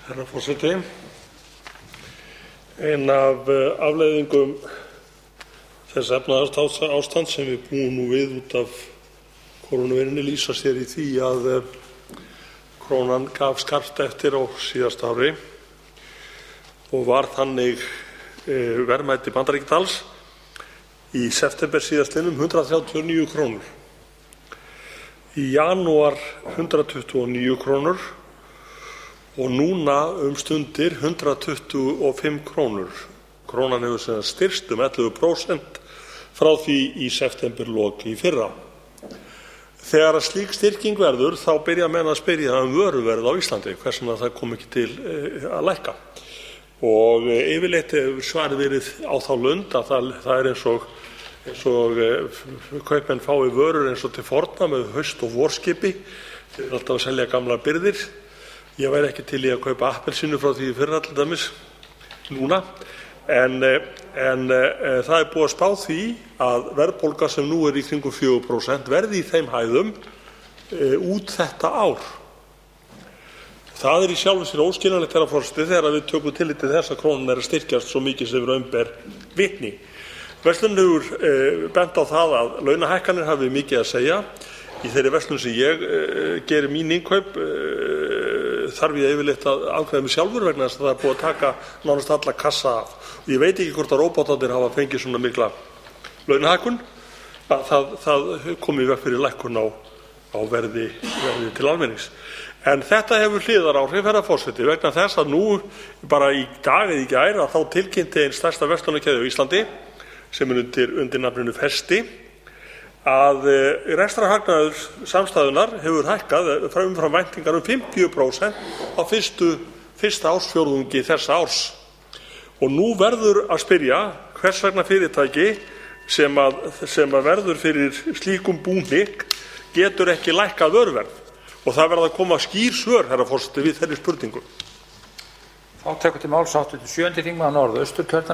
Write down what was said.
Herra forseti. Ein af afleiðingum þess efnahagsástands sem við búum nú við út af kórónuveirunni lýsa sér í því að krónan gaf skarpt eftir á síðasta ári og var þannig verðmæti bandaríkjadals í september síðastliðnum 139 krónur. Í janúar 129 krónur og núna stundir 125 krónur. Krónan hefur sem styrkst 11% frá því í septemberlok í fyrra. Þegar slík styrking verður þá byrja menn að spyrja vöruverð á Íslandi, hvers vegna það kom ekki til að lækka. Og yfirleitt hefur svarið verið á þá lund að það er eins og kaupmenn fái vörur eins og til forna með haust- og vorskipi. Þeir eru alltaf að selja gamlar birgðir. Ég væri ekki til í að kaupa appelsínu frá því í fyrra til dæmis núna. En það er búið að spá því að verðbólga sem nú í kringum 4% verði í þeim hæðum út þetta ár. Það í sjálfu sér óskiljanlegt, herra forseti, þegar við tökum tillit til þess að krónan að styrkjast svo mikið sem raun ber vitni. Verslunin hefur bent á það að launahækkanir hafi mikið að segja. Í þeirri verslun sem ég geri mín innkaup þarf ég yfirleitt að afgreiða mig sjálfur vegna þess að það er búið að taka nánast alla kassa af. Ég veit ekki hvort að róbótarnir hafa fengið svona mikla launahækkun að það komi í veg fyrir lækkun á verði til almennings. En þetta hefur hliðaráhrif, herra forseti, vegna þess að nú bara í dag eða í gær að þá tilkynnti ein stærsta verslunarkeðja á Íslandi sem undir nafninu Festi að rekstrarhagnaður samstæðunnar hefur hækkað umfram væntingar 50% á fyrsta ársfjórðungi þessa árs. Og nú verður að spyrja hvers vegna fyrirtæki sem verður fyrir slíkum búhnykk getur ekki lækkað vöruverð. Og það verða að koma skýr svör, herra forseti, við þeirri spurningu. Þá tekur til máls hv. 7. þingmaður Norðausturkjördæmis.